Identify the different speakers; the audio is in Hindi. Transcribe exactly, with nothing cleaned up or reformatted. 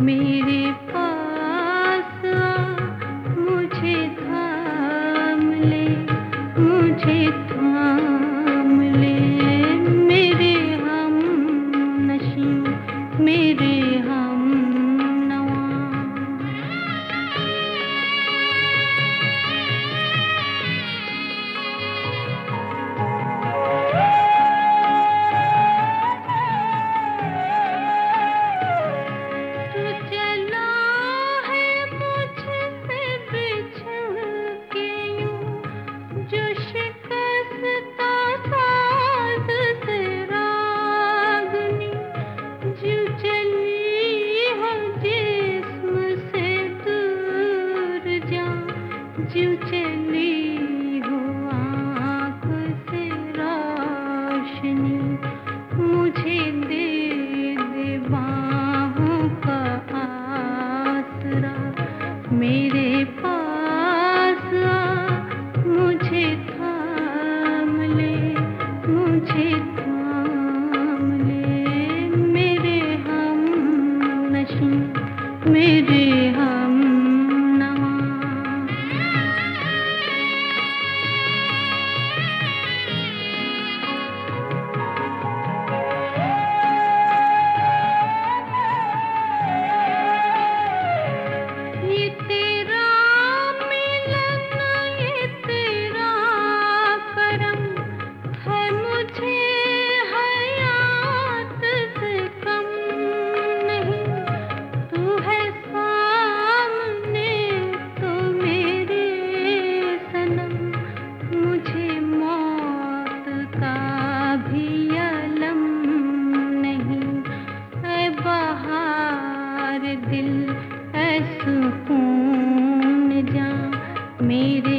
Speaker 1: मेरे पास आ, मुझे थाम ले, मुझे थाम ले, मेरे हमनशी, मेरे हमनवा। तू चला है मुझसे बिछड़ के यूं, जो शिकस्ता साज से रागनी, जो चली हो जिस्म से दूर जा, जो चली हो आँख से रोशनी, मुझे दे दे बाहों का आसरा। मेरे पास आ, मुझे थाम ले, मुझे थाम ले, मेरे हमनशी, मेरे हमनवा। ये तेरा मिलन, ये तेरा करम है, मुझे हयात से कम नहीं। तू है सामने तो मेरे सनम, मुझे मौत का भी अलम नहीं। ऐ बहार दिल, ऐ सुकून जा, मेरे